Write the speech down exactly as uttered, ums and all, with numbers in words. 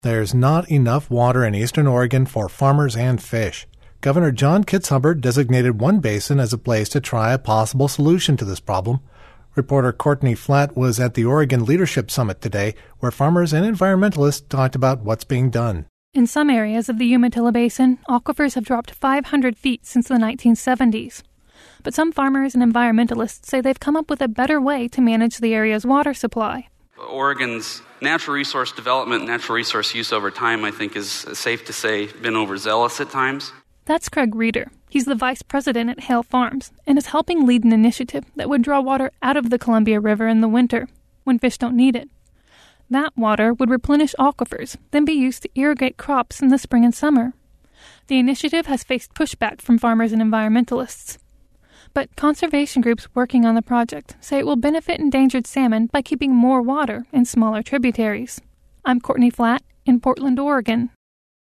There's not enough water in eastern Oregon for farmers and fish. Governor John Kitzhuber designated one basin as a place to try a possible solution to this problem. Reporter Courtney Flatt was at the Oregon Leadership Summit today, where farmers and environmentalists talked about what's being done. In some areas of the Umatilla Basin, aquifers have dropped five hundred feet since the nineteen seventies. But some farmers and environmentalists say they've come up with a better way to manage the area's water supply. Oregon's natural resource development, natural resource use over time, I think is safe to say, been overzealous at times. That's Craig Reeder. He's the vice president at Hale Farms and is helping lead an initiative that would draw water out of the Columbia River in the winter, when fish don't need it. That water would replenish aquifers, then be used to irrigate crops in the spring and summer. The initiative has faced pushback from farmers and environmentalists. But conservation groups working on the project say it will benefit endangered salmon by keeping more water in smaller tributaries. I'm Courtney Flatt in Portland, Oregon.